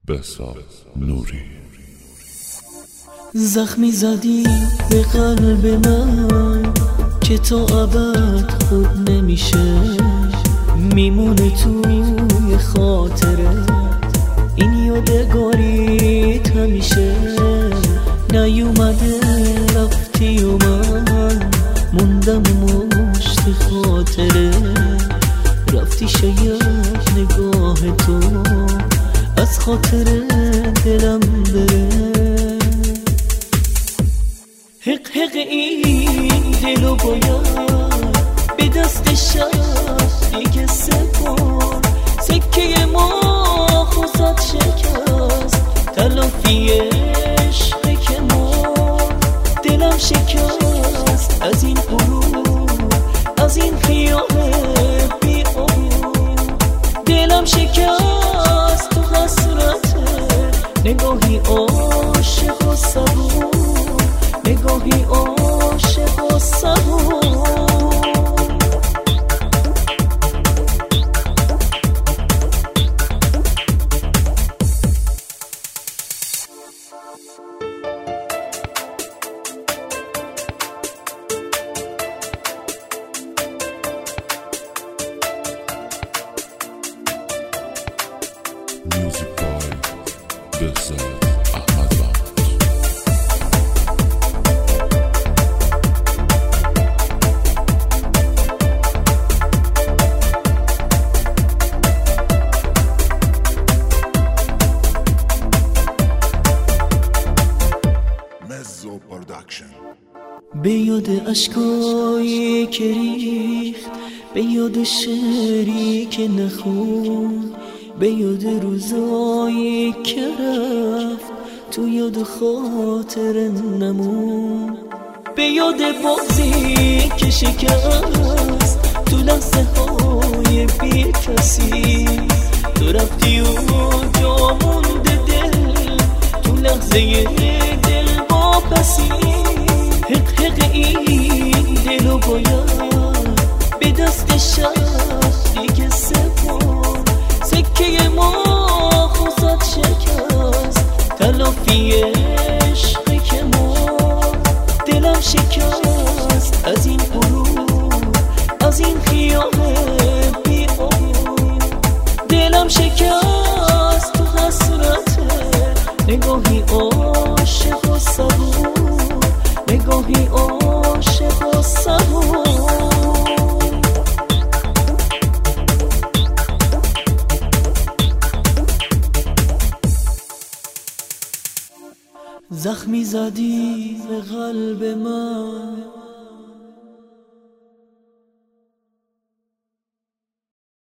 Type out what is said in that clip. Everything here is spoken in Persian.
بهزاد نوری. زخمی زدی به قلب من که تا ابد خود نمیشه، میمونه توی خاطرت این یادگاریت همیشه. نیومده رفتی و من موندم مشت خاطره، رفتی شاید نگاه تو از خاطر دلم بره. حق حق این دلو باید به دست شب دیگه سپار، سکه ما خوزد شکست تلافی عشق که مار. دلم شکست از این غرور، از این خیال بی امید. دلم شکست تو حسرت نگاهی عاشق و صبور، نگاهی عاشق و صبور. Music by بهزاد احمدوند. مزو پروداکشن. به یاد اشکایی که ریخت، به یاد شعری که نخون، به یاد روزایی که رفت تو یاد خاطر نمون. به یاد بازی که شکست تو لحظه های بی کسی. تو رفتی و جا مونده دل تو لحظه دل واپسی. حق حق این دلو باید به دست شب دیگه سپار، سکه ما خوزد شکست تلافی عشق که مار. دلم شکست از این غرور، از این خیال بی امید. دلم شکست تو حسرت نگاهی عاشق و صبور، نگاهی عاشق و صبور. زخمی زدی به قلب من